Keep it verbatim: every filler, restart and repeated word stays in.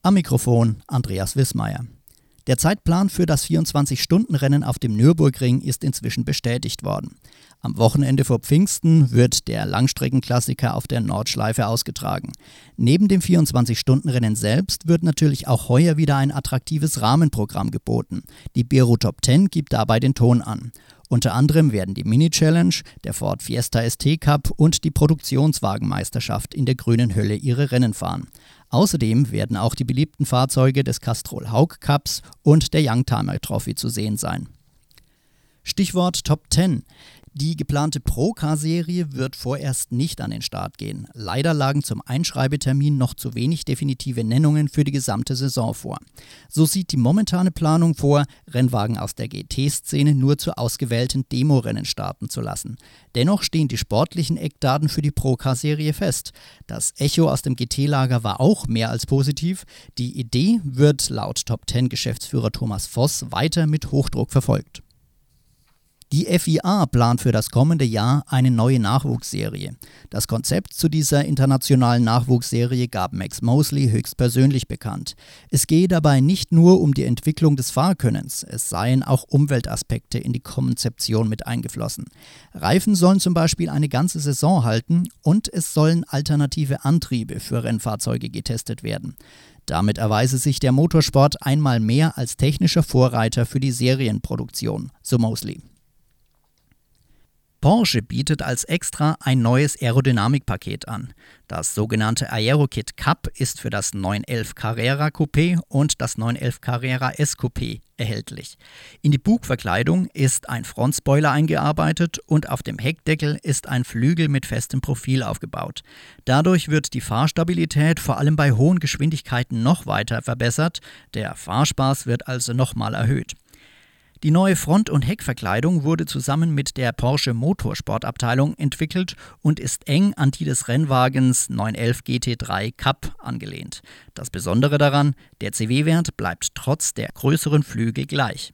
Am Mikrofon Andreas Wissmeier. Der Zeitplan für das vierundzwanzig-Stunden-Rennen auf dem Nürburgring ist inzwischen bestätigt worden. Am Wochenende vor Pfingsten wird der Langstreckenklassiker auf der Nordschleife ausgetragen. Neben dem vierundzwanzig-Stunden-Rennen selbst wird natürlich auch heuer wieder ein attraktives Rahmenprogramm geboten. Die Biro Top zehn gibt dabei den Ton an. Unter anderem werden die Mini-Challenge, der Ford Fiesta S T Cup und die Produktionswagenmeisterschaft in der grünen Hölle ihre Rennen fahren. Außerdem werden auch die beliebten Fahrzeuge des Castrol Haug Cups und der Youngtimer Trophy zu sehen sein. Stichwort Top zehn. Die geplante Pro-Car-Serie wird vorerst nicht an den Start gehen. Leider lagen zum Einschreibetermin noch zu wenig definitive Nennungen für die gesamte Saison vor. So sieht die momentane Planung vor, Rennwagen aus der G T-Szene nur zu ausgewählten Demorennen starten zu lassen. Dennoch stehen die sportlichen Eckdaten für die Pro-Car-Serie fest. Das Echo aus dem G T-Lager war auch mehr als positiv. Die Idee wird laut Top zehn-Geschäftsführer Thomas Voss weiter mit Hochdruck verfolgt. Die F I A plant für das kommende Jahr eine neue Nachwuchsserie. Das Konzept zu dieser internationalen Nachwuchsserie gab Max Mosley höchstpersönlich bekannt. Es gehe dabei nicht nur um die Entwicklung des Fahrkönnens, es seien auch Umweltaspekte in die Konzeption mit eingeflossen. Reifen sollen zum Beispiel eine ganze Saison halten und es sollen alternative Antriebe für Rennfahrzeuge getestet werden. Damit erweise sich der Motorsport einmal mehr als technischer Vorreiter für die Serienproduktion, so Mosley. Porsche bietet als Extra ein neues Aerodynamikpaket an. Das sogenannte Aerokit Cup ist für das neun elf Carrera Coupé und das neun elf Carrera S Coupé erhältlich. In die Bugverkleidung ist ein Frontspoiler eingearbeitet und auf dem Heckdeckel ist ein Flügel mit festem Profil aufgebaut. Dadurch wird die Fahrstabilität vor allem bei hohen Geschwindigkeiten noch weiter verbessert. Der Fahrspaß wird also nochmal erhöht. Die neue Front- und Heckverkleidung wurde zusammen mit der Porsche Motorsportabteilung entwickelt und ist eng an die des Rennwagens neun elf G T drei Cup angelehnt. Das Besondere daran, der C W-Wert bleibt trotz der größeren Flügel gleich.